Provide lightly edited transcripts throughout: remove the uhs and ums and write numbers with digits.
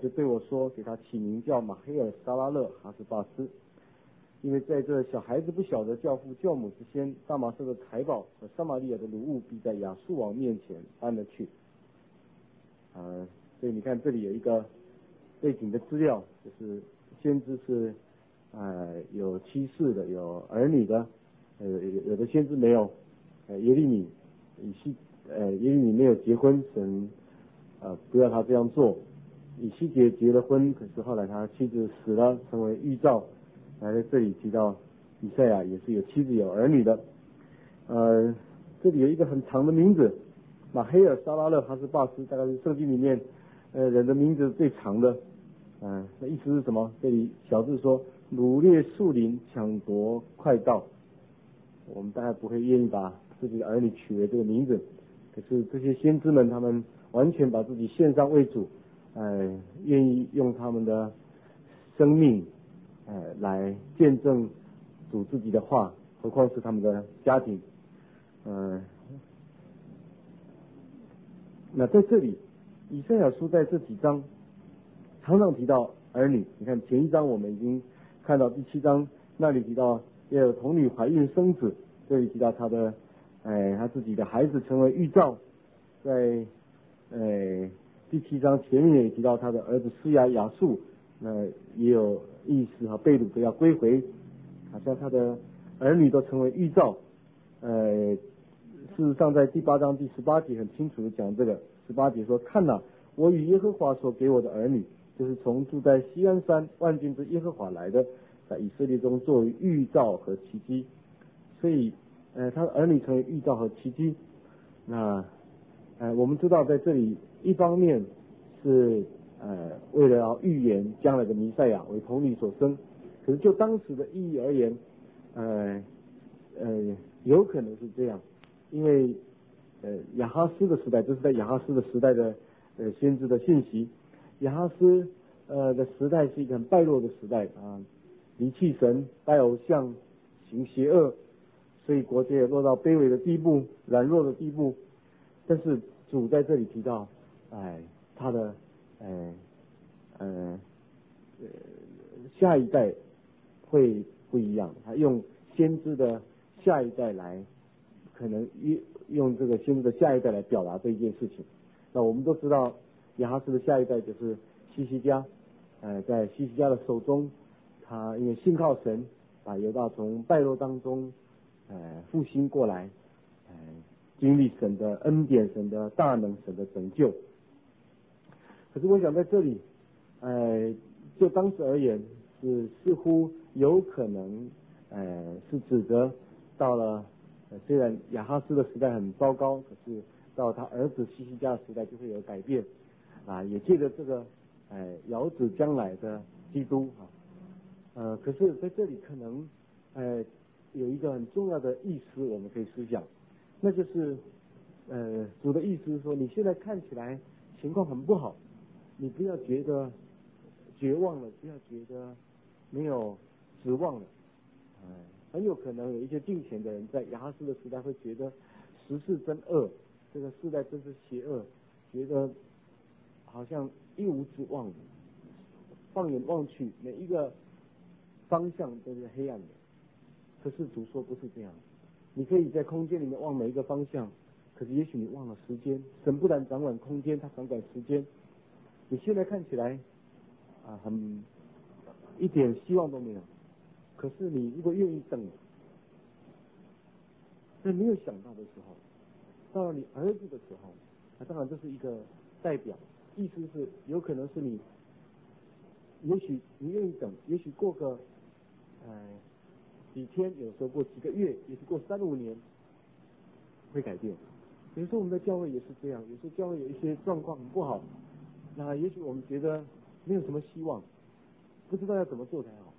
就对我说，给他起名叫马黑尔沙拉勒哈斯巴斯，因为在这小孩子不晓得教父教母之先，大马色的财宝和撒玛利亚的掳物必在亚述王面前搬了去。所以你看这里有一个背景的资料，就是先知是有妻室的，有儿女的，有的先知没有，耶利米没有结婚，神不要他这样做。以西结结了婚，可是后来他妻子死了，成为预兆。在这里提到以赛亚也是有妻子有儿女的。这里有一个很长的名字，马黑尔沙拉勒哈斯巴斯，大概是圣经里面人的名字最长的。那意思是什么？这里小字说掳掠树林，抢夺快道。我们大概不会愿意把自己的儿女取为这个名字，可是这些先知们，他们完全把自己献上为主，愿意用他们的生命来见证主自己的话，何况是他们的家庭。那在这里以赛亚书在这几章常常提到儿女。你看前一章我们已经看到第7章那里提到要有童女怀孕生子，这里提到他自己的孩子成为预兆。在第7章前面也提到他的儿子施雅雅述，那也有意思和被掳都要归回，好像他的儿女都成为预兆。事实上在第8章第18节很清楚的讲这个。18节说，看哪，我与耶和华所给我的儿女，就是从住在锡安山万军之耶和华来的，在以色列中作为预兆和奇迹。所以他的儿女成为预兆和奇迹。那我们知道在这里一方面是为了要预言将来的弥赛亚为童女所生，可是就当时的意义而言，有可能是这样，因为亚哈斯的时代，这是在亚哈斯的时代的先知的信息。亚哈斯的时代是一个很败落的时代离弃神，拜偶像，行邪恶，所以国家也落到卑微的地步，软弱的地步。但是主在这里提到他的下一代会不一样，他用先知的下一代来，可能用这个先知的下一代来表达这一件事情。那我们都知道亚哈斯的下一代就是希西家，在希西家的手中，他因为信靠神，把犹大从败落当中复兴过来，经历神的恩典，神的大能，神的拯救。可是我想在这里就当时而言，似乎有可能是指责到了虽然亚哈斯的时代很糟糕，可是到他儿子希西家的时代就会有改变也借着这个遥指将来的基督可是在这里可能有一个很重要的意思我们可以思想，那就是主的意思是说，你现在看起来情况很不好，你不要觉得绝望了，不要觉得没有指望了。很有可能有一些敬虔的人在亚哈斯的时代会觉得时势真恶，这个时代真是邪恶，觉得好像一无指望，放眼望去每一个方向都是黑暗的。可是主说不是这样，你可以在空间里面望每一个方向，可是也许你忘了时间。神不但掌管空间，他掌管时间。你现在看起来很一点希望都没有，可是你如果愿意等，在没有想到的时候，到了你儿子的时候，当然这是一个代表，意思是有可能是你，也许你愿意等，也许过个几天，有时候过几个月，也许过3-5年会改变。有时候我们在教会也是这样，有时候教会有一些状况很不好，那也许我们觉得没有什么希望，不知道要怎么做才好。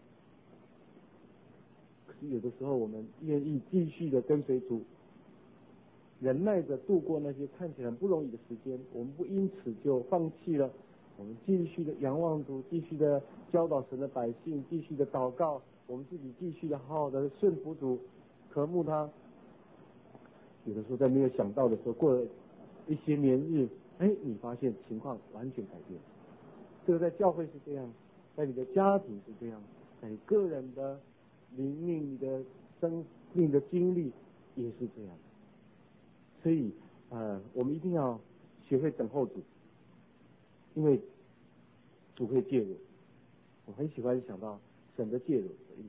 可是有的时候我们愿意继续的跟随主，忍耐着度过那些看起来很不容易的时间，我们不因此就放弃了，我们继续的仰望主，继续的教导神的百姓，继续的祷告，我们自己继续的好好的顺服主，渴慕他。有的时候在没有想到的时候，过了一些年日，你发现情况完全改变。 这个在教会是这样，在你的家庭是这样，在你个人的灵命、你的生命的经历也是这样。所以我们一定要学会等候主，因为主会介入。我很喜欢想到神的介入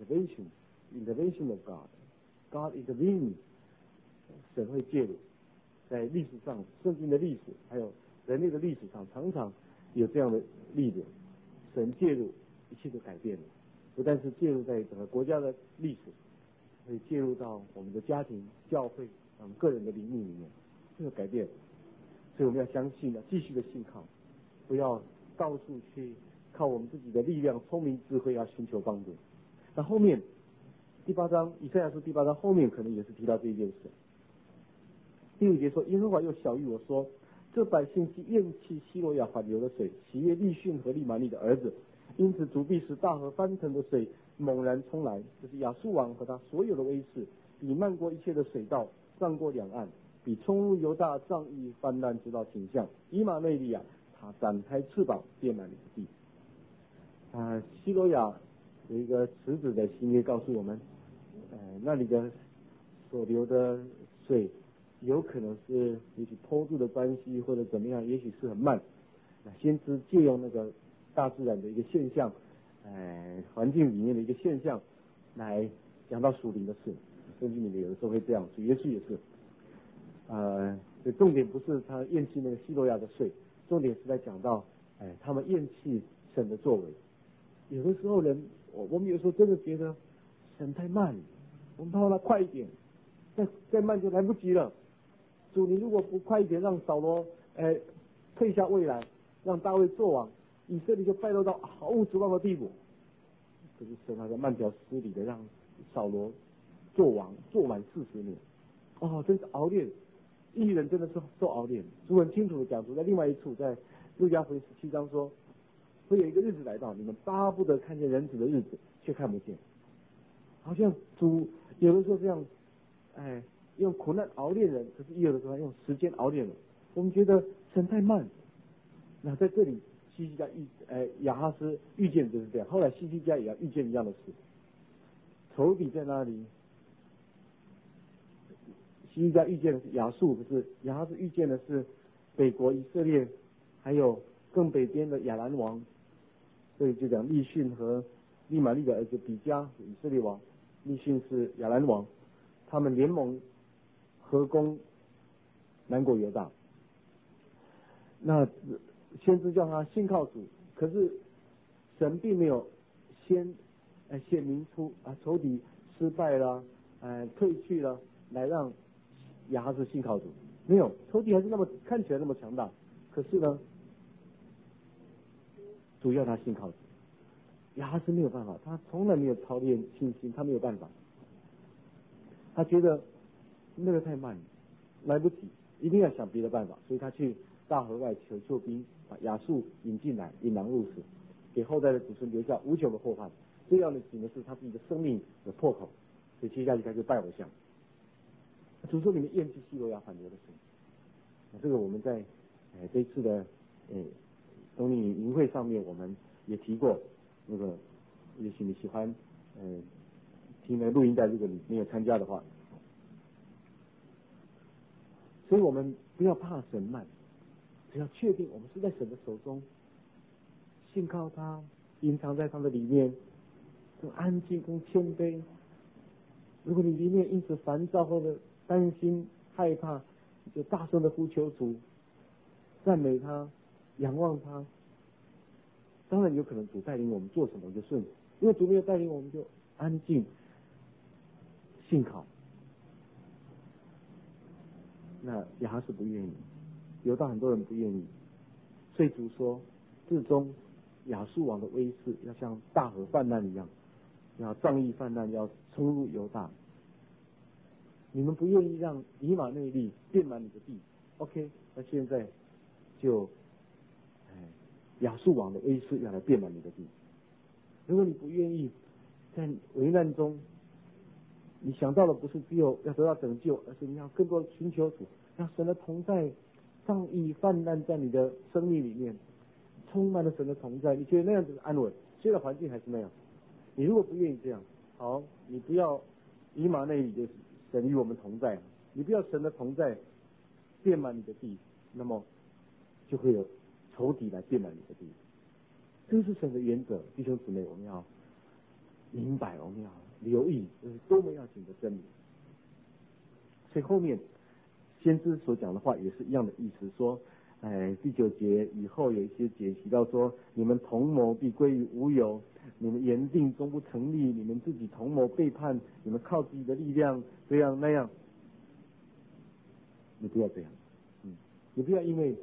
intervention of God intervenes， 神会介入。在历史上，圣经的历史还有人类的历史上，常常有这样的例子，神介入，一切都改变了。不但是介入在整个国家的历史，会介入到我们的家庭、教会、我们个人的灵命里面，这个改变。所以我们要相信，要继续的信靠，不要到处去靠我们自己的力量、聪明、智慧，要寻求帮助。那后面第8章以赛亚书第8章后面可能也是提到这一件事。第5节说，耶和华又晓谕我说，这百姓既厌弃希罗亚缓流的水，喜悦利逊和利玛利的儿子，因此主必使大河翻腾的水猛然冲来，就是亚述王和他所有的威势，比漫过一切的水道，上过两岸，比冲入犹大仗义泛滥，直到景象。以马内利亚，他展开翅膀，遍满了地。希罗亚有一个池子的新约告诉我们，那里的所流的水有可能是也许坡度的关系或者怎么样，也许是很慢。先知借用那个大自然的一个现象，环境里面的一个现象，来讲到属灵的事。圣经里面有的时候会这样，主耶稣也是。重点不是他厌弃那个希罗亚的水，重点是在讲到，他们厌弃神的作为。有的时候我们有时候真的觉得神太慢了，我们盼望他快一点，再慢就来不及了。主，你如果不快一点，让扫罗退下位来，让大卫做王，以色列就败落到毫无指望的地步。可是神还在慢条斯理的让扫罗做王，做满40年。真是熬炼，义人真的是受熬炼。主很清楚的讲出，在另外一处，在路加福音17章说，会有一个日子来到，你们巴不得看见人子的日子，却看不见。好像主有的时候这样，用苦难熬炼人，可是也有的时候用时间熬炼人。我们觉得神太慢。那在这里，希西家亚哈斯遇见就是这样，后来希西家也要遇见一样的事。仇敌在那里，希西家遇见的是亚述，不是亚哈斯遇见的是北国以色列，还有更北边的亚兰王。所以就讲利逊和利玛利的儿子比加是以色列王，利逊是亚兰王，他们联盟合攻南国犹大。那先知叫他信靠主，可是神并没有先显明出仇敌失败了，退去了，来让亚哈斯信靠主。没有，仇敌还是看起来那么强大，可是呢，主要他信靠主。亚哈斯没有办法，他从来没有操练信心，他没有办法，他觉得那个太慢了，来不及，一定要想别的办法，所以他去大河外求救兵，把亚述引进来，引狼入室，给后代的子孙留下无穷的祸患。最要紧的是他自己的生命有破口，所以接下去开始拜偶像。主说你们厌弃希罗亚缓流的水，这个我们在这一次的冬令营会上面我们也提过。那个也许你喜欢听那录音带，如果你没有参加的话，所以我们不要怕神慢，只要确定我们是在神的手中，信靠他，隐藏在他的里面，更安静更谦卑。如果你里面因此烦躁或者担心害怕，你就大声的呼求主，赞美他，仰望他。当然有可能主带领我们做什么就顺，因为主没有带领我们就安静信靠。那亚哈斯不愿意，犹大很多人不愿意，所以主说至终亚述王的威势要像大河泛滥一样，要仗义泛滥，要冲入犹大。你们不愿意让以马内利遍满你的地 ，OK？ 那现在就亚述王的威势要来遍满你的地。如果你不愿意，在危难中，你想到的不是只有要得到拯救，而是你要更多的寻求主，让神的同在仗义泛滥在你的生命里面， 充满了神的同在，你觉得那样子安稳，虽然环境还是那样。你如果不愿意这样，好，你不要以马内利就是神与我们同在，你不要神的同在遍满你的地，那么就会有仇敌来遍满你的地。这是神的原则，弟兄姊妹，我们要明白，我们要留意，这是多么要紧的真理。所以后面先知所讲的话也是一样的意思，说第9节以后有一些节提到说，你们同谋必归于无有，你们言定终不成立，你们自己同谋背叛，你们靠自己的力量这样那样。你不要这样，你不要因为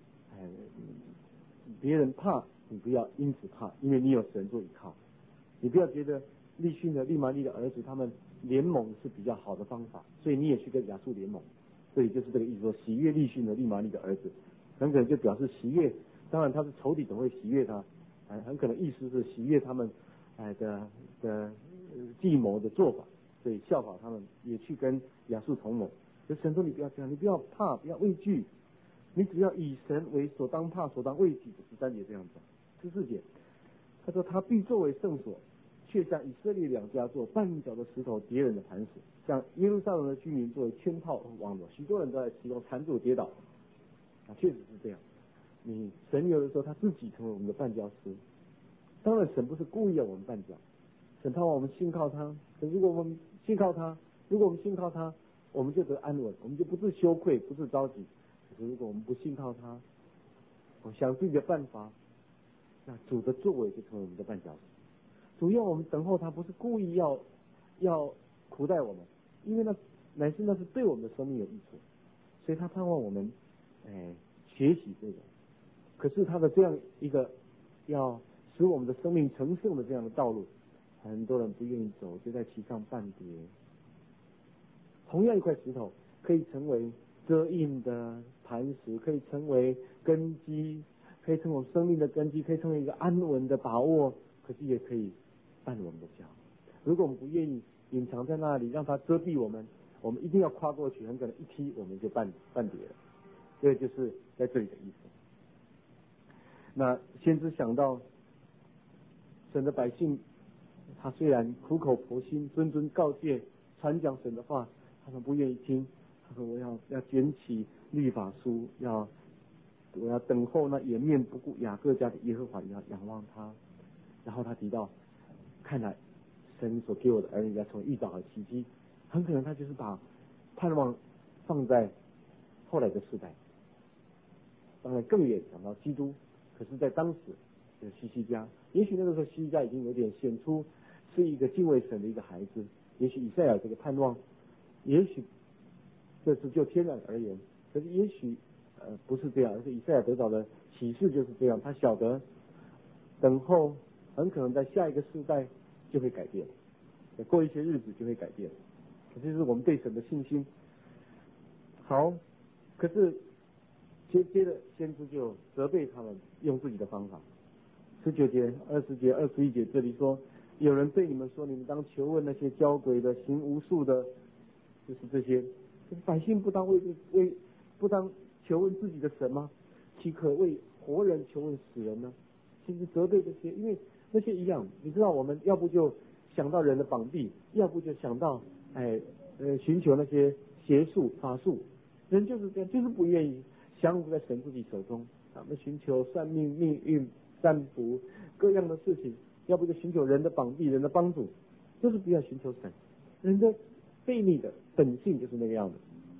别人怕，你不要因此怕，因为你有神做依靠。你不要觉得利逊的利玛利的儿子他们联盟是比较好的方法，所以你也去跟亚述联盟。所以就是这个意思，说喜悦利逊的利玛利的儿子，很可能就表示喜悦，当然他是仇敌总会喜悦他，很可能意思是喜悦他们的计谋的做法，所以效法他们也去跟亚述同盟。就神说你不要这样，你不要怕，不要畏惧，你只要以神为所当怕所当畏惧的。13节这样讲。14节他说他必作为圣所，却像以色列两家做绊脚的石头敌人的磐石，像耶路撒冷的居民作为圈套和网罗。许多人都在其中缠住跌倒，确实是这样。神有的时候他自己成为我们的绊脚石，当然神不是故意要我们绊脚，神盼望我们信靠他。如果我们信靠他，我们就得安稳，我们就不致羞愧，不致着急。可是如果我们不信靠他，我想自己的办法，那主的作为就成为我们的绊脚石。主要我们等候他，不是故意要苦待我们，因为那是对我们的生命有益处，所以他盼望我们学习这个。可是他的这样一个要使我们的生命成圣的这样的道路，很多人不愿意走，就在其上半跌。同样一块石头可以成为遮荫的磐石，可以成为根基，可以成为生命的根基，可以成为一个安稳的把握，可是也可以绊我们的脚。如果我们不愿意隐藏在那里，让它遮蔽我们，我们一定要跨过去，很可能一踢我们就绊跌了。这就是在这里的意思。那先知想到神的百姓，他虽然苦口婆心谆谆告诫传讲神的话，他们不愿意听。他说我要卷起律法书，我要等候那掩面不顾雅各家的耶和华，要仰望他。然后他提到，看来神所给我的儿女要成为预兆和奇迹，很可能他就是把盼望放在后来的世代。当然更远想到基督，可是在当时的西西家，也许那个时候西西家已经有点显出是一个敬畏神的一个孩子，也许以赛亚这个盼望，也许这是就天然而言，可是也许不是这样，而是以赛亚得到的启示就是这样。他晓得等候很可能在下一个世代就会改变，过一些日子就会改变。这就是我们对神的信心。好，可是接着先知就责备他们用自己的方法。19节、20节、21节这里说，有人对你们说，你们当求问那些交鬼的、行巫术的，就是这些百姓不当不当求问自己的神吗？岂可为活人求问死人呢？其实责备这些，因为那些一样，你知道，我们要不就想到人的膀臂，要不就想到寻求那些邪术法术。人就是这样，就是不愿意降服在神自己手中。他们寻求算命、命运、占卜各样的事情，要不就寻求人的膀臂、人的帮助，就是不要寻求神。人的悖逆的本性就是那个样子。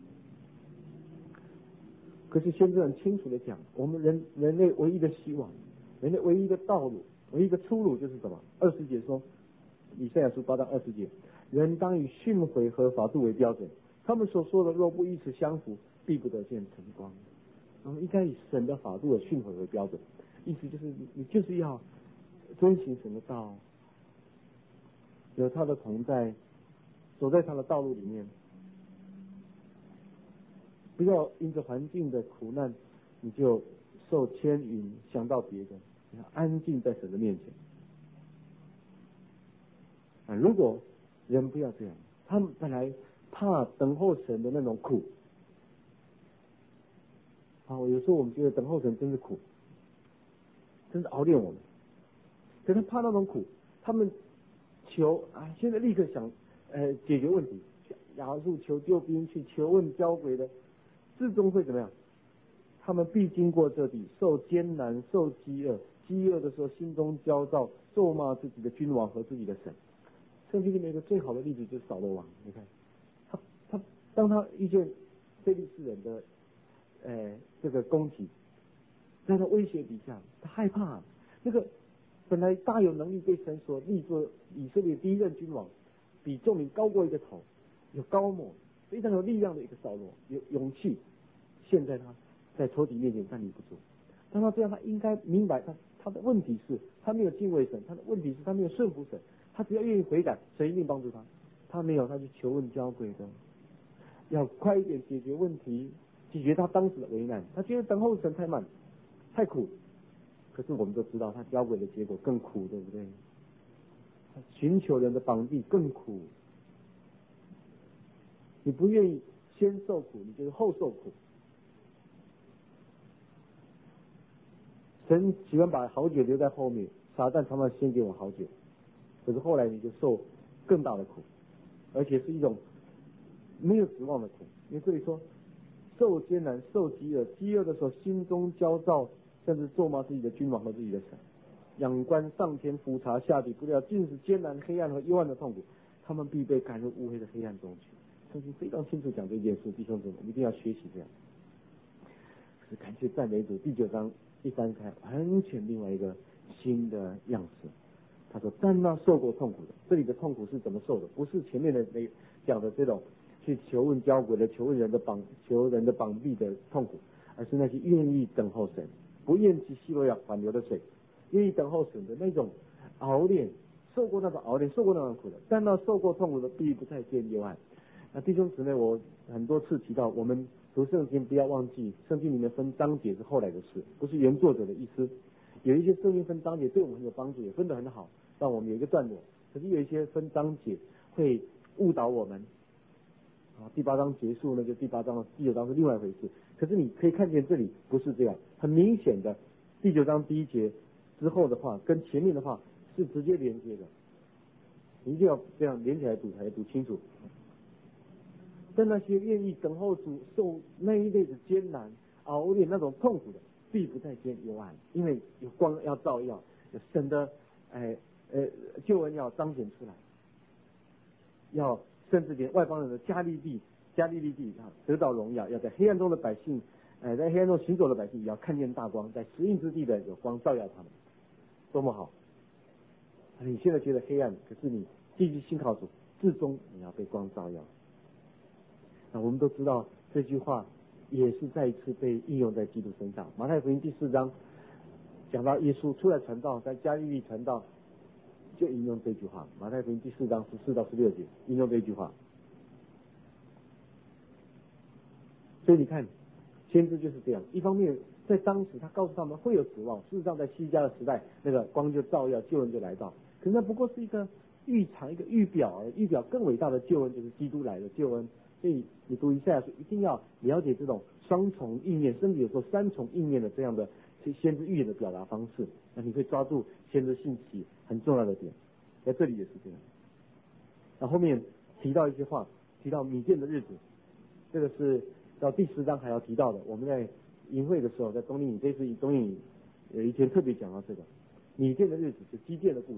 可是先知很清楚的讲，我们人类唯一的希望，人类唯一的道路，唯一的出路就是什么？20节说，以赛亚书8章20节，人当以训诲和法度为标准，他们所说的若不以此相符，必不得见晨光。我们应该以神的法度的训诲为标准，意思就是你就是要遵行神的道，有他的同在，走在他的道路里面，不要因着环境的苦难你就受牵引想到别人，你要安静在神的面前。如果人不要这样，他们本来怕等候神的那种苦。有时候我们觉得等候神真是苦， 甚至熬炼我们。可是怕那种苦，他们求现在立刻想解决问题，亚述求救兵，去求问交鬼的，最终会怎么样？他们必经过这地，受艰难，受饥饿，饥饿的时候心中焦躁，咒骂自己的君王和自己的神。圣经里面一个最好的例子就是扫罗王，你看他当他遇见非利士人的这个攻击，在他威胁底下，他害怕。那个本来大有能力被神所立作以色列第一任君王，比众民高过一个头，有高莫，非常有力量的一个扫罗，有勇气。现在他在仇敌面前站立不住。当他这样，他应该明白他的问题是他没有敬畏神，他的问题是他没有顺服神。他只要愿意悔改，神一定帮助他。他没有，他去求问交鬼的，要快一点解决问题，解决他当时的为难。他觉得等候神太慢，太苦。可是我们都知道，他交鬼的结果更苦，对不对？他寻求人的帮助更苦。你不愿意先受苦，你就是后受苦。神喜欢把好酒留在后面，撒旦常常先给我好酒，可是后来你就受更大的苦，而且是一种没有指望的苦。因为这里说受艰难，受饥饿，饥饿的时候心中焦躁，甚至咒骂自己的君王和自己的神，仰观上天，俯察下地，不料尽是艰难、黑暗和幽暗的痛苦，他们必被赶入乌黑的黑暗中去。圣经非常清楚讲这件事，弟兄姊妹一定要学习这样。可是感谢赞美主，第9章一翻开，完全另外一个新的样式。他说但那受过痛苦的，这里的痛苦是怎么受的？不是前面的讲的这种去求问交鬼的、求人的膀臂的痛苦，而是那些愿意等候神，不厌其希罗亚缓流的水，愿意等候神的那种熬炼，受过那种熬炼，受过那种苦的。但那受过痛苦的必不再见幽暗。那弟兄姊妹，我很多次提到，我们读圣经不要忘记，圣经里面分章节是后来的事，不是原作者的意思。有一些圣经分章节对我们很有帮助，也分得很好，让我们有一个段落。可是有一些分章节会误导我们。第8章结束，那就第8章、第9章是另外一回事。可是你可以看见这里不是这样，很明显的，第9章第1节之后的话跟前面的话是直接连接的，你一定要这样连起来读才读清楚。但那些愿意等候主受那一类的艰难熬炼那种痛苦的，必不再见幽暗，因为有光要照耀，有神的救恩要彰显出来，要甚至连外邦人的加利利地得到荣耀，要在黑暗中的百姓在黑暗中行走的百姓也要看见大光，在死荫之地的有光照耀他们，多么好！你现在觉得黑暗，可是你继续信靠主，至终你要被光照耀。那我们都知道这句话也是再一次被应用在基督身上。马太福音第4章讲到耶稣出来传道，在加利利传道，就引用这句话。马太福音第4章14到16节引用这句话。所以你看，先知就是这样，一方面在当时他告诉他们会有指望，事实上在西家的时代，那个光就照耀，救恩就来到。可是那不过是一个预尝，一个预表更伟大的救恩，就是基督来的救恩。所以你读以赛亚书一定要了解这种双重意念，甚至有时候3重意念的这样的先知预言的表达方式，那你会抓住先知兴起很重要的点。在这里也是这样。那后面提到一些话，提到米甸的日子，这个是到第10章还要提到的。我们在营会的时候，在冬令营，这次冬令营有一天特别讲到这个米甸的日子，是基甸的故事。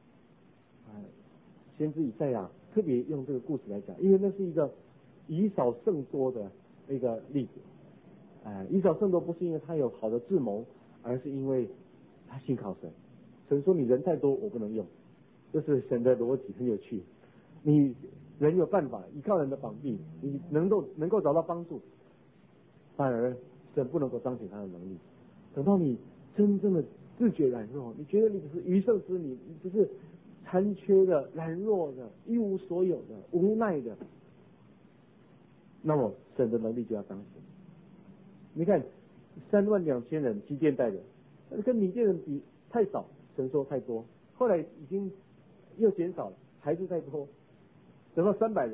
先知以赛亚特别用这个故事来讲，因为那是一个以少胜多的一个例子。以少胜多不是因为他有好的智谋，而是因为他信靠神。神说你人太多，我不能用，这是神的逻辑，很有趣。你人有办法，依靠人的膀臂，你能够找到帮助，反而神不能够彰显他的能力。等到你真正的自觉软弱，你觉得你只是余剩之民，你只是残缺的、软弱的、一无所有的、无奈的，那么神的能力就要彰显。你看32000人基甸带的，跟米甸人比太少，神说太多，后来已经又减少了，还是太多，等到300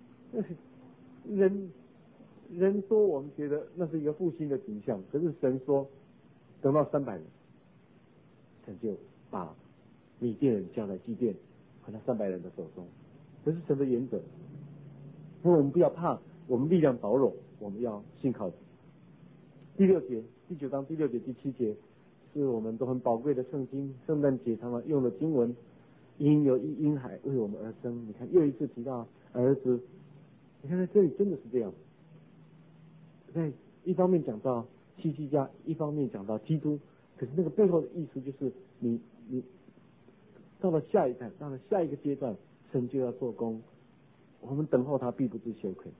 人，人说我们觉得那是一个复兴的景象，可是神说等到300人， 神就把米甸人交在基甸和那300人的手中。这是神的原则。那我们不要怕，我们力量薄弱，我们要信靠主。第6节，第9章第6节、第7节是我们都很宝贵的圣经，圣诞节常常用的经文。因有一婴孩为我们而生，你看又一次提到儿子，你看在这里真的是这样。在一方面讲到希西家，一方面讲到基督，可是那个背后的意思就是你到了下一代，到了下一个阶段，神就要做工，我们等候他必不知羞愧。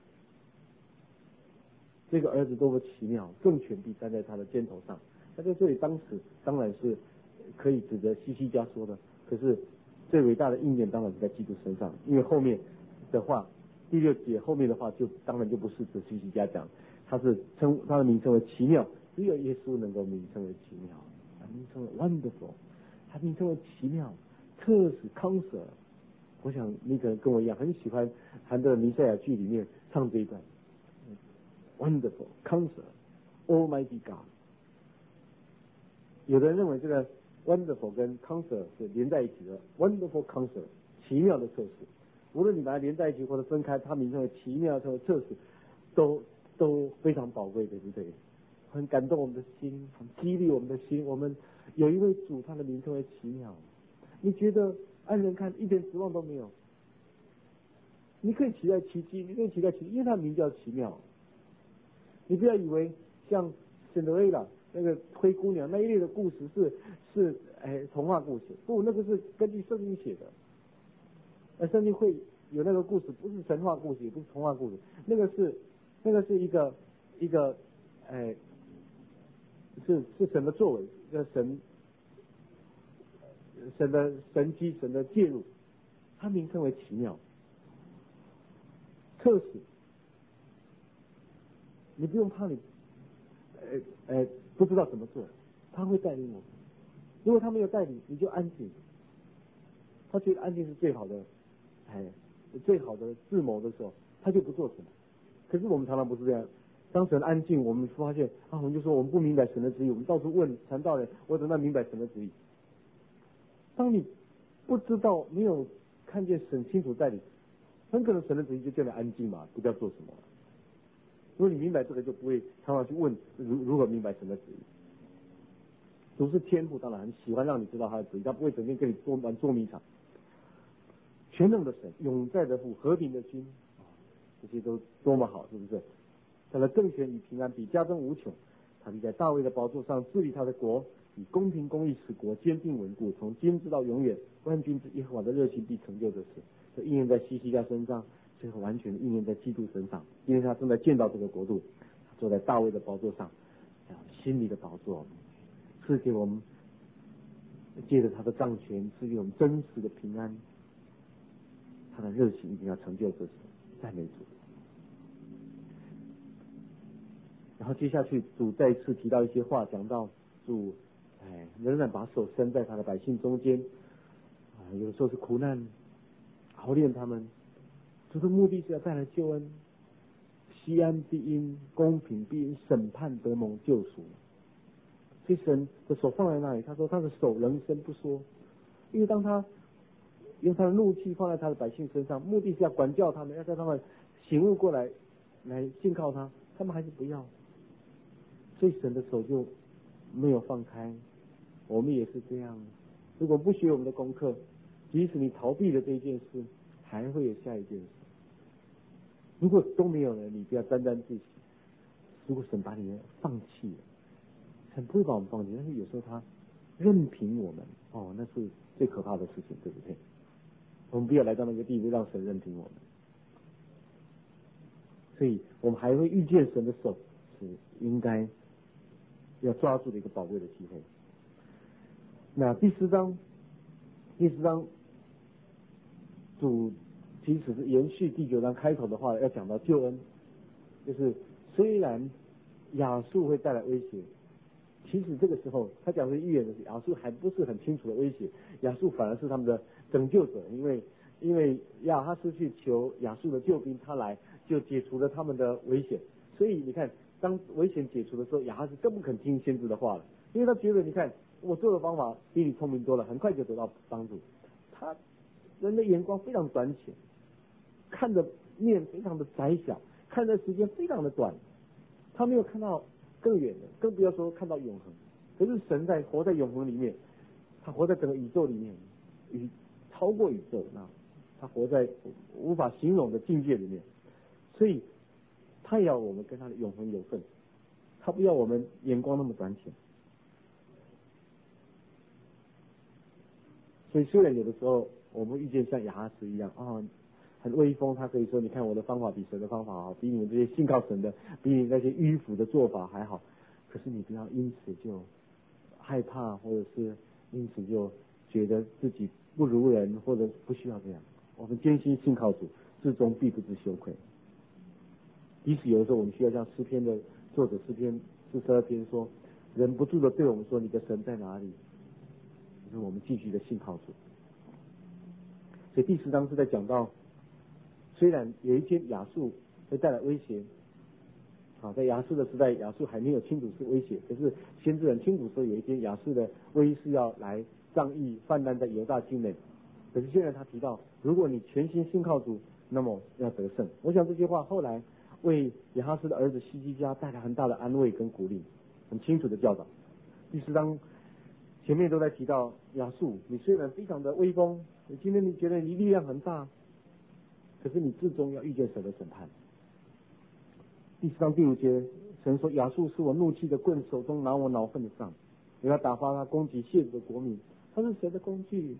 这个儿子多么奇妙，政权必站在他的肩头上。那在这里当时当然是可以指着希西家说的，可是最伟大的应验当然是在基督身上，因为后面的话第6节后面的话就当然就不是指希西家讲，他的名称为奇妙，只有耶稣能够名称为奇妙，他名称为 wonderful， 他名称为奇妙，特使 counselor。 我想你可能跟我一样很喜欢韩德弥赛亚剧里面唱这一段 wonderful counselor almighty God。 有的人认为这个 wonderful 跟 counselor 是连在一起的， wonderful counselor 奇妙的测试，无论你把它连在一起或者分开，它名称为奇妙的测试都非常宝贵，对不对？很感动我们的心，很激励我们的心。我们有一位主，他的名称为奇妙。你觉得按人看一点指望都没有，你可以期待奇迹，你可以期待奇迹，因为他的名叫奇妙。你不要以为像圣德瑞拉那个灰姑娘那一类的故事是童话故事，不，那个是根据圣经写的。而圣经会有那个故事，不是神话故事，也不是童话故事，那个是一个是神的作为，一个神的神机，神的介入，它名称为奇妙。特使，你不用怕你不知道怎么做，他会带领我们。如果他没有带领，你就安静。他觉得安静是最好的智谋的时候，他就不做什么。可是我们常常不是这样，当神安静，我们发现我们就说我们不明白神的旨意，我们到处问传道人，我等到明白神的旨意。当你不知道，没有看见神清楚带领，很可能神的旨意就叫你安静嘛，不知道做什么。如果你明白这个，就不会常常去问如何明白神的旨意。主是天父，当然很喜欢让你知道他的旨意，他不会整天跟你玩捉迷藏。全能的神，永在的父，和平的君，这些都多么好，是不是？他的政权与平安比加增无穷，他必在大卫的宝座上治理他的国，以公平公义使国坚定稳固，从今直到永远。万军之耶和华的热心必成就这事。这应验在希西家身上，最后完全应验在基督身上，因为他正在建造这个国度，他坐在大卫的宝座上，心里的宝座，赐给我们，借着他的掌权，赐给我们真实的平安。他的热情一定要成就这事，赞美主。然后接下去主再一次提到一些话，讲到主仍然把手伸在他的百姓中间，有的时候是苦难熬炼他们，主的目的是要带来救恩，西安必因，公平必因，审判得蒙救赎。所以神的手放在那里，他说他的手仍伸不缩，因为当他用他的怒气放在他的百姓身上，目的是要管教他们，要叫他们醒悟过来，来信靠他，他们还是不要，所以神的手就没有放开。我们也是这样，如果不学我们的功课，即使你逃避了这一件事，还会有下一件事。如果都没有了，你不要沾沾自喜。如果神把你放弃了，神不会把我们放弃，但是有时候他任凭我们，那是最可怕的事情，对不对？我们不要来到那个地步，让神任凭我们。所以我们还会遇见神的手，是应该要抓住的一个宝贵的机会。那第四章主其实是延续第9章开头的话，要讲到救恩，就是虽然亚述会带来威胁，其实这个时候他讲的预言的是亚述还不是很清楚的威胁，亚述反而是他们的拯救者，因为亚哈斯去求亚述的救兵，他来就解除了他们的危险。所以你看，当危险解除的时候，亚哈斯更不肯听先知的话了，因为他觉得你看我做的方法比你聪明多了，很快就得到帮助。他人的眼光非常短浅，看的面非常的窄小，看的时间非常的短，他没有看到更远的，更不要说看到永恒。可是神活在永恒里面，他活在整个宇宙里面，超过宇宙，那他活在无法形容的境界里面，所以他要我们跟他的永恒有份，他不要我们眼光那么短浅。所以虽然有的时候我们遇见像亚哈斯一样很威风，他可以说你看我的方法比神的方法好，比你们这些信靠神的，比你那些迂腐的做法还好，可是你不要因此就害怕，或者是因此就觉得自己不如人，或者不需要这样。我们坚信信靠主，至终必不知羞愧。即使有的时候我们需要像诗篇的作者诗篇42篇说，忍不住的对我们说你的神在哪里，可是我们继续的信靠主。所以第10章是在讲到，虽然有一天亚述会带来威胁，在亚述的时代，亚述还没有清楚是威胁，可是先知很清楚说有一天亚述的威势要来仗义泛滥在犹大境内。可是现在他提到，如果你全心信靠主，那么要得胜。我想这些话后来为亚哈斯的儿子希基家带来很大的安慰跟鼓励，很清楚的教导。第10章前面都在提到亚述，你虽然非常的威风，今天你觉得你力量很大，可是你至终要遇见神的审判。第10章第5节，神说亚述是我怒气的棍，手中拿我恼恨的杖，我要打发他攻击亵渎的国民，他是神的工具。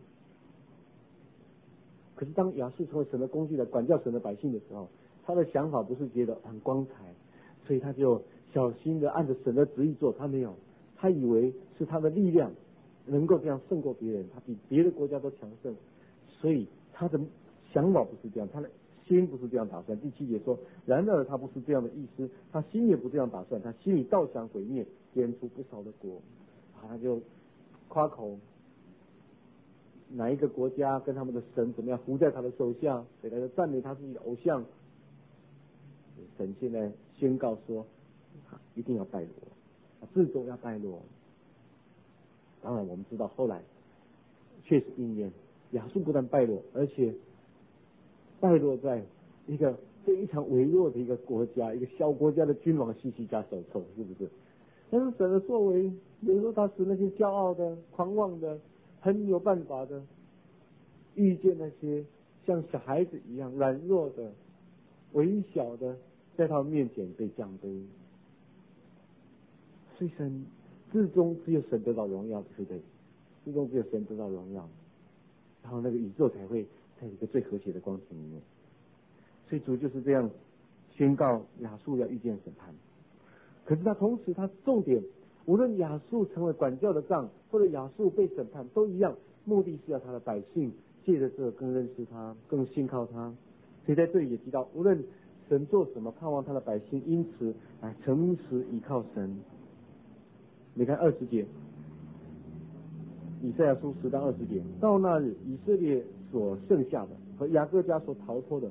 可是当亚述成为神的工具来管教神的百姓的时候，他的想法不是觉得很光彩，所以他就小心的按着神的旨意做。他没有，他以为是他的力量能够这样胜过别人，他比别的国家都强盛，所以他的想法不是这样，他的心不是这样打算。第7节说，然而他不是这样的意思，他心也不这样打算，他心里倒想毁灭，剪除不少的国。他就夸口哪一个国家跟他们的神怎么样服在他的手下，所以他就赞美他自己的偶像。神现在宣告说一定要败落，至终要败落。当然我们知道后来确实应验，亚述不但败落，而且败落在一个非常微弱的一个国家，一个小国家的君王希西家手中，是不是？但是神的作为，有时候他使那些骄傲的、狂妄的、很有办法的，遇见那些像小孩子一样软弱的、微小的，在他面前被降卑。所以神至终只有神得到荣耀，对不对？至终只有神得到荣耀，然后那个宇宙才会在一个最和谐的光景里面。所以主就是这样宣告亚述要遇见审判。可是他同时他重点，无论亚述成为管教的杖，或者亚述被审判，都一样，目的是要他的百姓借着这更认识他，更信靠他。所以在这里也提到，无论神做什么，盼望他的百姓因此来诚实倚靠神。你看20节，以赛亚书10到20节，到那日以色列所剩下的和雅各家所逃脱的，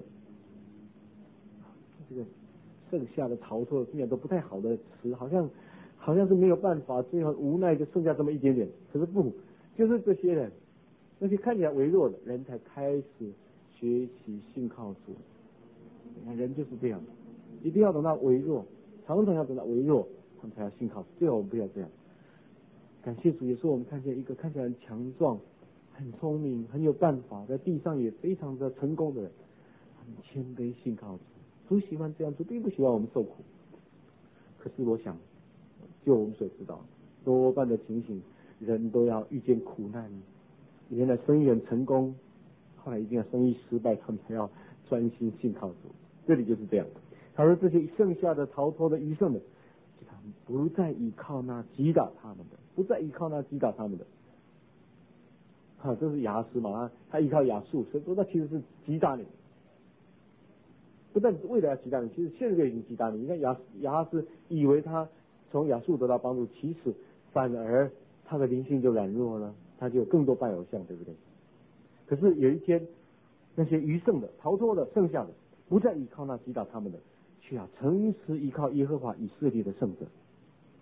这个剩下的逃脱听起来都不太好的词，好像是没有办法，最后无奈就剩下这么一点点。可是不，就是这些人，那些看起来微弱的人才开始学习信靠主。你看人就是这样，一定要等到微弱，常常要等到微弱，他们才要信靠主。最好我们不要这样。感谢主，也是我们看见一个看起来很强壮、很聪明、很有办法，在地上也非常的成功的人，他们谦卑信靠主。主喜欢这样，主并不喜欢我们受苦。可是我想，就我们所知道，多半的情形，人都要遇见苦难。原来生意很成功，后来一定要生意失败，他们才要专心信靠主。这里就是这样。他说这些剩下的逃脱的余剩的，他们不再依靠那击打他们的，不再依靠那击打他们的。这是亚哈斯嘛，他依靠亚述，所以说那其实是击打你。不但为了要击打你，其实现在已经击打你。你看亚哈斯以为他从亚述得到帮助，其实反而他的灵性就软弱了，他就更多拜偶像，对不对？可是有一天，那些余剩的、逃脱的、剩下的，不再依靠那击打他们的，却要诚实依靠耶和华以色列的圣者。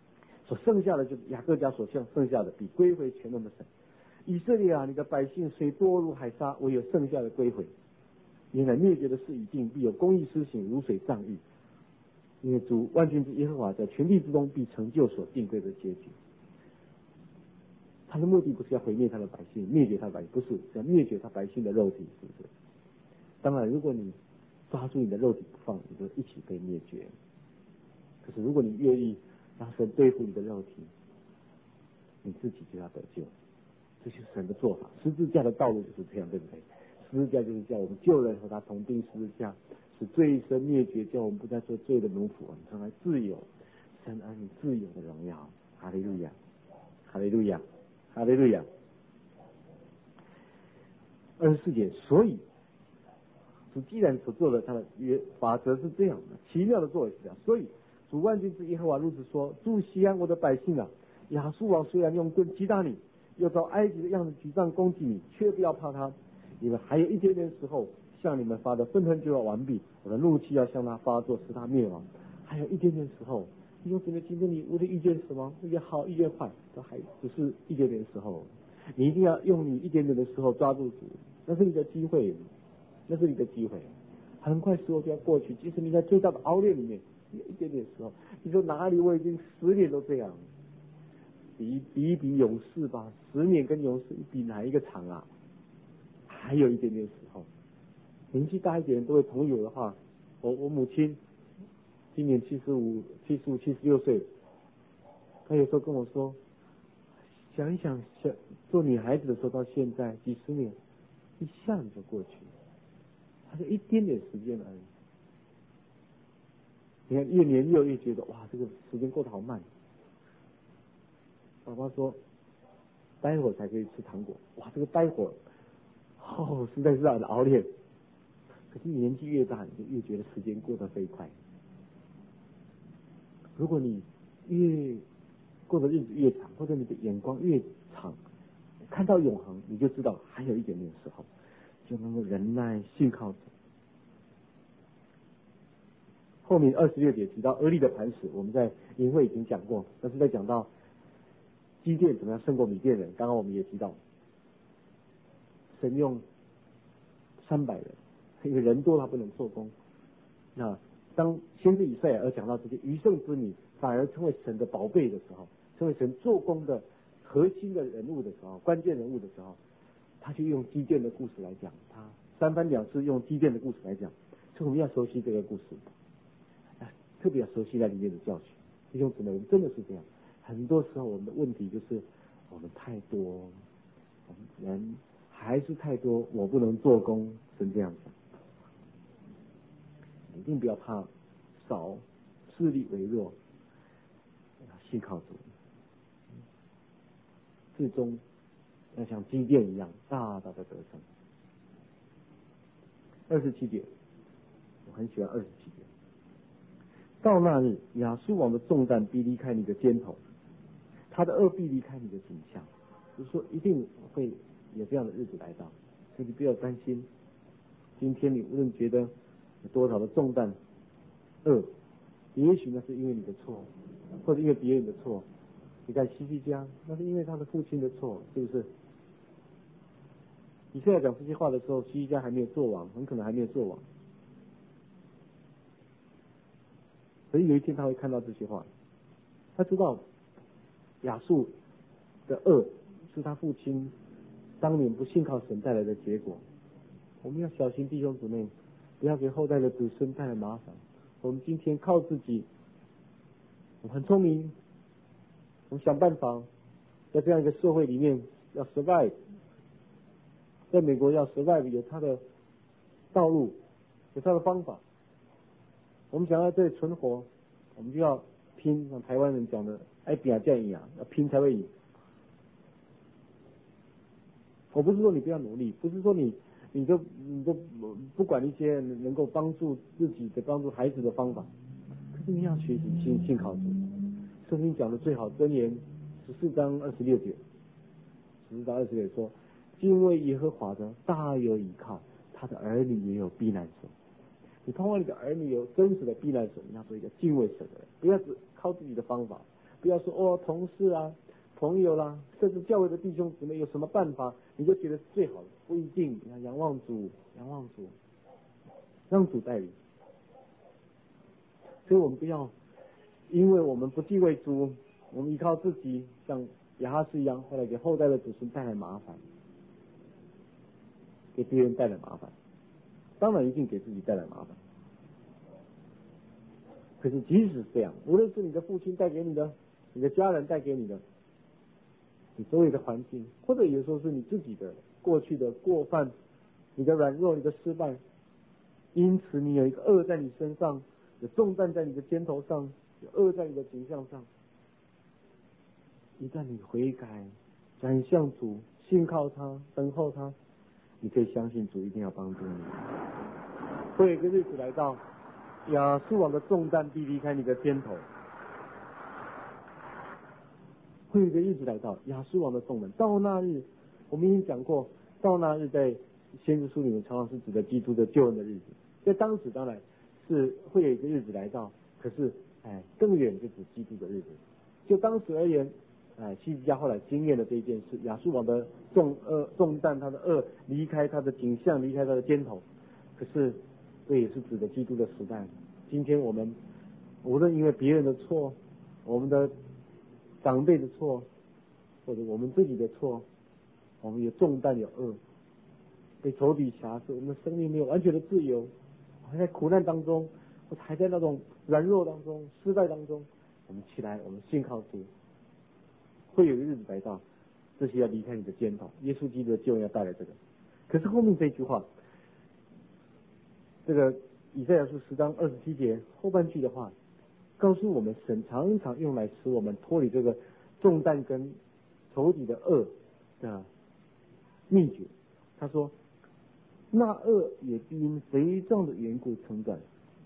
所剩下的就是雅各家所剩下的，比归回全能的神。以色列啊，你的百姓虽多如海沙，唯有剩下的归回。因为灭绝的事已定，必有公义施行，如水涨溢。因为主万军之耶和华在全地之中必成就所定规的结局。他的目的不是要毁灭他的百姓，灭绝他的百姓，不是，是要灭绝他百姓的肉体，是不是？当然，如果你抓住你的肉体不放，你就一起被灭绝。可是如果你愿意让神对付你的肉体，你自己就要得救。这就是神的做法，十字架的道路就是这样，对不对？十字架就是叫我们救人和他同钉十字架，使罪身灭绝，叫我们不再做罪的奴仆，我们成为自由，神儿女自由的荣耀。哈利路亚，哈利路亚，哈利路亚。24节，所以主既然所做的他的法则是这样的，奇妙的作为是这样，所以主万军之耶和华如此说：住西安，我的百姓啊，亚述王虽然用盾击打你，又照埃及的样子举杖攻击你，却不要怕他，因为还有一点点时候，向你们发的愤恨就要完毕，我的怒气要向他发作，使他灭亡。还有一点点时候，弟兄姊妹，今天你无论遇见什么，遇见好遇见坏，都还只是一点点时候。你一定要用你一点点的时候抓住主，那是你的机会，那是你的机会。很快时候就要过去，即使你在最大的熬炼里面，有一点点时候，你说哪里我已经10年都这样，比一比勇士吧，10年跟勇士比哪一个长啊？还有一点点时候，年纪大一点各位朋友的话，我母亲今年75、76岁，她有时候跟我说，想一想做女孩子的时候到现在几十年，一下子就过去了，她就一点点时间而已。你看越年幼越觉得哇，这个时间过得好慢。爸爸说待会儿才可以吃糖果，哇，这个待会儿实在是让人熬炼。可是年纪越大，你就越觉得时间过得飞快。如果你越过的日子越长，或者你的眼光越长，看到永恒，你就知道还有一点点时候，就能够忍耐信靠主。后面26节提到俄利的磐石，我们在营会已经讲过，但是在讲到基甸怎么样胜过米甸人，刚刚我们也提到，神用300人，因为人多他不能做工。那当先知以赛亚而讲到这些余剩之民反而成为神的宝贝的时候，成为神做工的核心的人物的时候，关键人物的时候，他就用基甸的故事来讲，他3番2次用基甸的故事来讲，所以我们要熟悉这个故事，特别要熟悉在里面的教训。弟兄姊妹，我们真的是这样，很多时候我们的问题就是我们太多，我们人还是太多，我不能做工，神这样讲。一定不要怕少，势力为弱，信靠主，最终要像基甸一样大大的得胜。27节，我很喜欢27节。到那日，亚述王的重担必离开你的肩头，他的恶必离开你的景象，就是说一定会有这样的日子来到，所以你不要担心。今天你无论觉得有多少的重担，也许那是因为你的错，或者因为别人的错。你看希西家，那是因为他的父亲的错，是不是？以赛亚讲这些话的时候，希西家还没有做王，很可能还没有做王。所以有一天他会看到这些话，他知道亚述的恶是他父亲当年不信靠神带来的结果。我们要小心弟兄姊妹，不要给后代的子孙带来麻烦。我们今天靠自己，我们很聪明，我们想办法在这样一个社会里面要 survive， 在美国要 survive 有它的道路，有它的方法。我们想要这里存活，我们就要拼，像台湾人讲的爱比亚战一样，要拼才会赢。我不是说你不要努力，不是说你都不管一些能够帮助自己的、帮助孩子的方法，可是你要学习信靠主。圣经讲的最好箴言14章26节，14章26节说：敬畏耶和华的大有倚靠，他的儿女也有避难所。你盼望你的儿女有真实的避难所，你要做一个敬畏神的人，不要只靠自己的方法， 不要说同事啊、朋友啦，甚至教会的弟兄姊妹有什么办法，你就觉得是最好的，不一定。你要仰望主，仰望主，让主带领。所以我们不要，因为我们不敬畏主，我们依靠自己，像亚哈斯一样，后来给后代的子孙带来麻烦，给别人带来麻烦，当然一定给自己带来麻烦。可是即使是这样，无论是你的父亲带给你的，你的家人带给你的，你周围的环境，或者有时候是你自己的过去的过犯，你的软弱，你的失败，因此你有一个恶在你身上，有重担在你的肩头上，有恶在你的形象上。一旦你悔改，转向主，信靠他，等候他，你可以相信主一定要帮助你。会有一个日子来到，亚述王的重担必离开你的肩头。会有一个日子来到，亚述王的重担，到那日，我们已经讲过，到那日在先知书里面常常是指的基督的救恩的日子。在当时当然是会有一个日子来到，可是更远就指基督的日子。就当时而言，希西家后来经验了这一件事，亚述王的重担，他的恶离开他的景象，离开他的肩头。可是这也是指的基督的时代。今天我们无论因为别人的错，我们的长辈的错，或者我们自己的错，我们有重担有恶，被仇敌辖制，我们的生命没有完全的自由，还在苦难当中，或者还在那种软弱当中、失败当中，我们起来，我们信靠主，会有一个日子来到，这些要离开你的肩头。耶稣基督的救恩要带来这个。可是后面这句话，这个以赛亚书10章27节后半句的话，告诉我们神常常用来使我们脱离这个重担跟仇敌的恶的秘诀。他说，那恶也必因肥壮的缘故成短。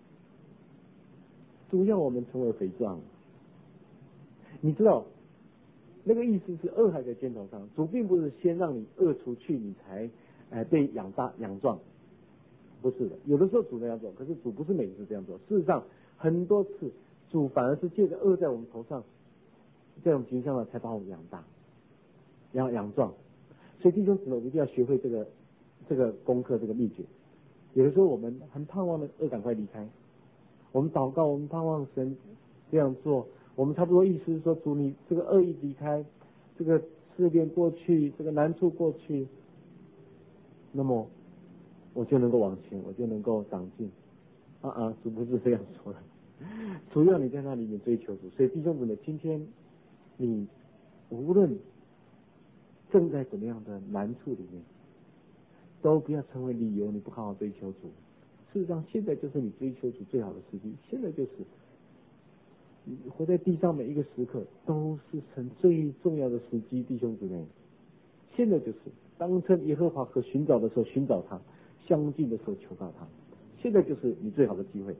主要我们成为肥壮，你知道那个意思是恶还在肩头上，主并不是先让你恶除去你才被养大养壮，不是的。有的时候主这样做，可是主不是每次这样做。事实上很多次主反而是借着恶在我们头上这种形象呢，才把我们养大养壮。所以弟兄姊妹，我们一定要学会这个功课，这个秘诀。有的时候我们很盼望的恶赶快离开，我们祷告，我们盼望神这样做，我们差不多意思是说，主你这个恶意离开，这个试炼过去，这个难处过去，那么我就能够往前，我就能够长进。主不是这样说的，主要你在那里面追求主。所以弟兄姊妹，今天你无论正在怎么样的难处里面，都不要成为理由你不好好追求主。事实上现在就是你追求主最好的时机，现在就是你活在地上每一个时刻都是神最重要的时机。弟兄姊妹，现在就是当趁耶和华可寻找的时候寻找他，相近的时候求告他，现在就是你最好的机会。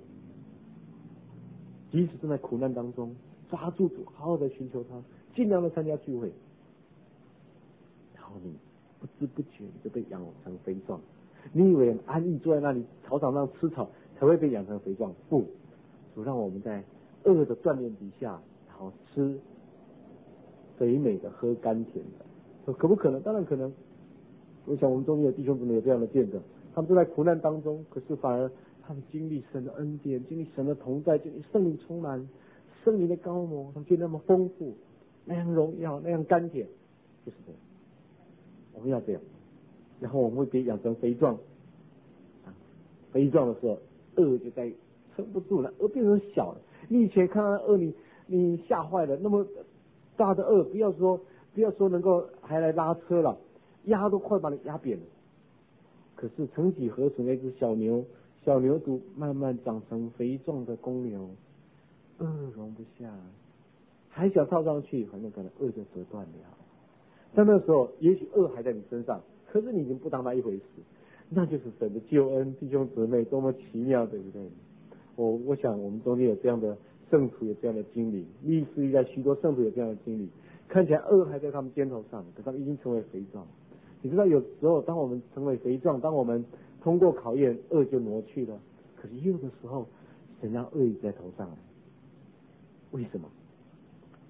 即使正在苦难当中，抓住主，好好的寻求他，尽量的参加聚会，然后你不知不觉你就被养成肥壮。你以为安逸坐在那里草场上吃草才会被养成肥壮？不，主让我们在恶的锻炼底下，然后吃肥美的，喝甘甜的。说可不可能？当然可能。我想我们中间有弟兄姊妹有这样的见证，他们都在苦难当中，可是反而他们经历神的恩典，经历神的同在，经历圣灵充满，圣灵的高摩，他们觉得那么丰富，那样荣耀，那样甘甜，就是这样。我们要这样，然后我们会被养成肥壮。肥壮的时候，恶就在撑不住了，恶变成小了。你以前看到恶，你吓坏了，那么大的恶，不要说能够还来拉车了，压都快把你压扁了。可是曾几何时，那只小牛犊慢慢长成肥壮的公牛，恶容不下，还想套上去，很有可能恶就折断了。但那时候也许恶还在你身上，可是你已经不当它一回事，那就是神的救恩。弟兄姊妹，多么奇妙，对不对？我想我们中间有这样的圣徒，有这样的经历，历史以来许多圣徒有这样的经历，看起来恶还在他们肩头上，可他们已经成为肥壮。你知道有时候当我们成为肥壮，当我们通过考验，恶就挪去了，可是有的时候神让恶也在头上来。为什么？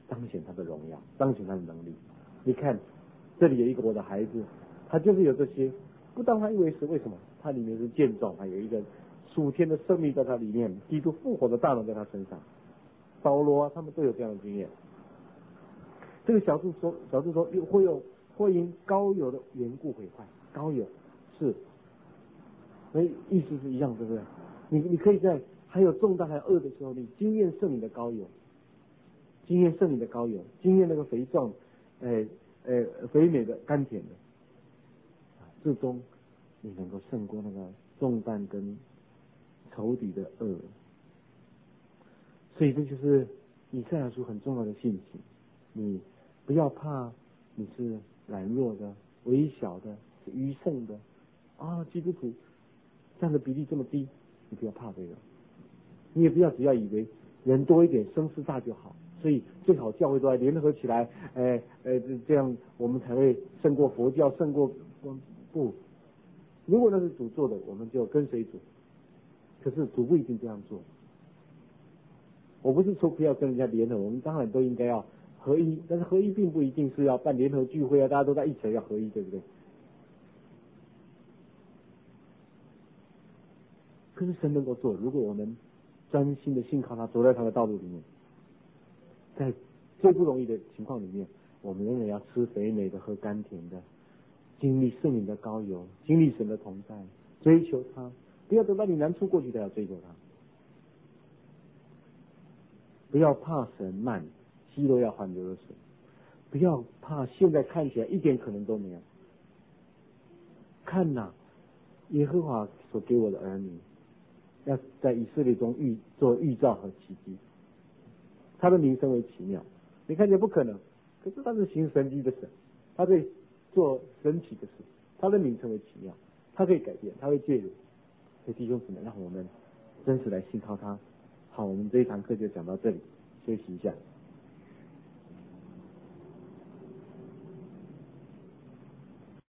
彰显他的荣耀，彰显他的能力。你看，这里有一个我的孩子，他就是有这些，不当他以为是为什么？他里面是健壮，他有一个属天的生命在他里面，基督复活的大能在他身上。保罗他们都有这样的经验。这个小字说会因高油的缘故毁坏，高油是，所以意思是一样，对不对？你可以在还有重担还有恶的时候，你经验圣灵的高油，经验圣灵的高油，经验那个肥壮，肥美的甘甜的，最终你能够胜过那个重担跟仇敌的恶。所以这就是以赛亚书很重要的信息，你不要怕你是软弱的、微小的、愚剩的啊，基督徒这样的比例这么低，你不要怕这个，你也不要只要以为人多一点声势大就好，所以最好教会都来联合起来，这样我们才会胜过佛教，胜过不。如果那是主做的，我们就跟随主，可是主不一定这样做。我不是说不要跟人家联合，我们当然都应该要合一，但是合一并不一定是要办联合聚会啊，大家都在一起要合一，对不对？可是神能够做，如果我们专心的信靠他，走在他的道路里面，在最不容易的情况里面，我们仍然要吃肥美的，喝甘甜的，经历圣灵的膏油，经历神的同在，追求他，不要等到你难处过去才要追求他。不要怕神慢，希罗要还流的水。不要怕现在看起来一点可能都没有。看哪，耶和华所给我的儿女，要在以色列中做预兆和奇迹。他的名声为奇妙，你看起来不可能，可是他是行神迹的神，他可以做神奇的事，他的名称为奇妙，他可以改变，他会介入。所以弟兄姊妹，让我们真实来信靠他。好，我们这一堂课就讲到这里，休息一下。